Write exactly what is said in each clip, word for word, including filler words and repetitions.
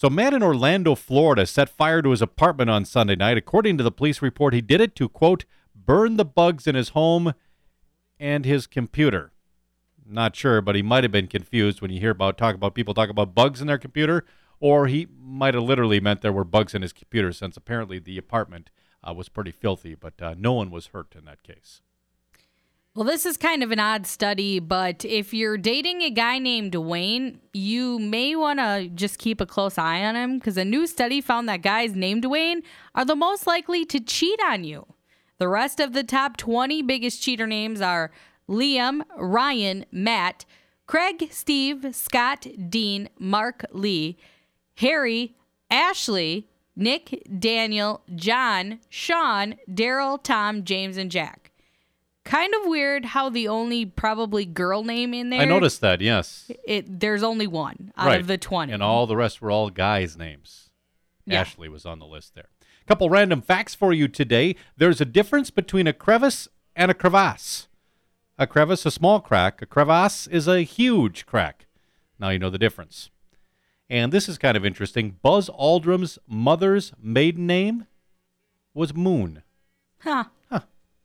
So a man in Orlando, Florida, set fire to his apartment on Sunday night. According to the police report, he did it to, quote, burn the bugs in his home and his computer. Not sure, but he might have been confused when you hear about talk about people talk about bugs in their computer, or he might have literally meant there were bugs in his computer, since apparently the apartment uh, was pretty filthy, but uh, no one was hurt in that case. Well, this is kind of an odd study, but if you're dating a guy named Dwayne, you may want to just keep a close eye on him, because a new study found that guys named Dwayne are the most likely to cheat on you. The rest of the top twenty biggest cheater names are Liam, Ryan, Matt, Craig, Steve, Scott, Dean, Mark, Lee, Harry, Ashley, Nick, Daniel, John, Sean, Daryl, Tom, James, and Jack. Kind of weird how the only probably girl name in there. I noticed that, yes. It There's only one out right. of the twenty. And all the rest were all guys' names. Yeah. Ashley was on the list there. A couple random facts for you today. There's a difference between a crevice and a crevasse. A crevice, a small crack. A crevasse is a huge crack. Now you know the difference. And this is kind of interesting. Buzz Aldrin's mother's maiden name was Moon. Huh. Huh.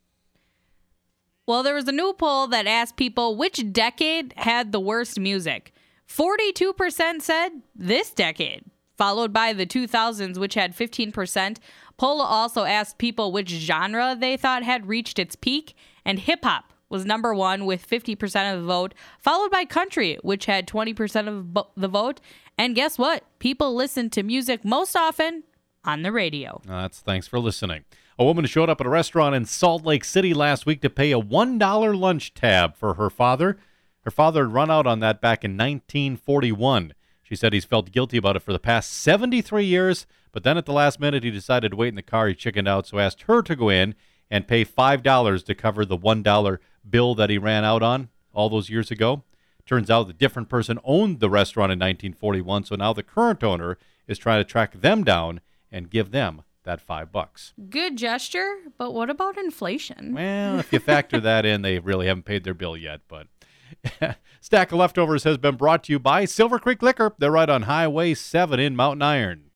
Well, there was a new poll that asked people which decade had the worst music. forty-two percent said this decade, followed by the two thousands, which had fifteen percent. Poll also asked people which genre they thought had reached its peak, and hip-hop was number one with fifty percent of the vote, followed by country, which had twenty percent of the vote. And guess what? People listen to music most often on the radio. Uh, that's thanks for listening. A woman showed up at a restaurant in Salt Lake City last week to pay a one dollar lunch tab for her father. Her father had run out on that back in nineteen forty-one. She said he's felt guilty about it for the past seventy-three years, but then at the last minute he decided to wait in the car. He chickened out, so asked her to go in and pay five dollars to cover the one dollar bill that he ran out on all those years ago. Turns out the different person owned the restaurant in nineteen forty-one, so now the current owner is trying to track them down and give them that five bucks. Good gesture, but what about inflation? Well, if you factor that in, they really haven't paid their bill yet. But Stack of Leftovers has been brought to you by Silver Creek Liquor. They're right on Highway seven in Mountain Iron.